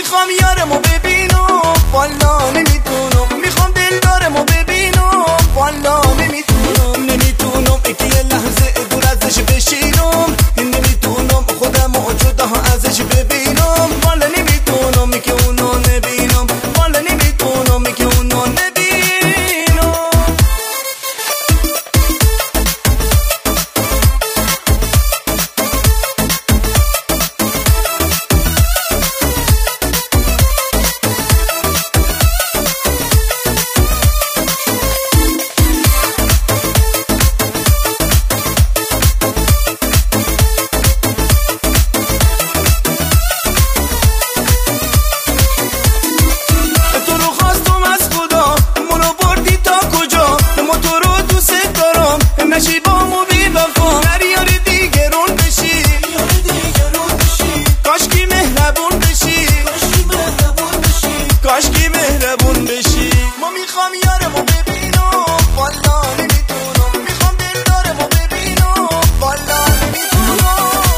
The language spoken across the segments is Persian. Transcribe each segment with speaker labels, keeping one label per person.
Speaker 1: میخوام یارمو ببینم والا نمیتونم، میخوام دلدارمو ببینم والا نمیتونم که یه لحظه دور ازش بشینم، نمیتونم خودمو جدا ازش ببینم والا نمیتونم که اونو نبینم، والا نمیتونم که اونو نبینم. نشیبامو بی‌وفا یار دیگرون بشی، کاشکی مهربون بشی، کاشکی مهربون بشی. ما میخوام یارمو ببینم والا نمیتونم، میخوام دلدارمو ببینم والا نمیتونم.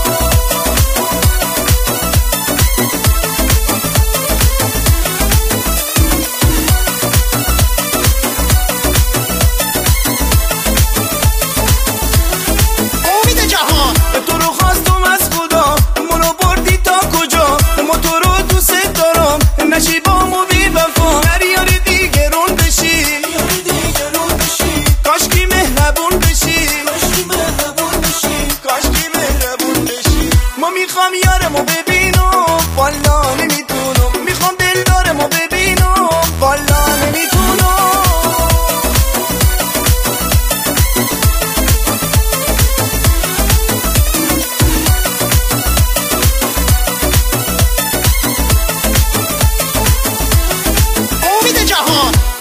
Speaker 1: تو رو خواستم از خدا منو بردی تا کجا، ما تو رو دوست دارم نشیبامو بی‌وفا یار دیگرون بشی، کاشکی مهربون بشی، کاشکی مهربون بشی. ما میخوام یارمو ببینم والا نمیتونم، میخوام دلدارمو ببینم والا نمیتونم.
Speaker 2: جهان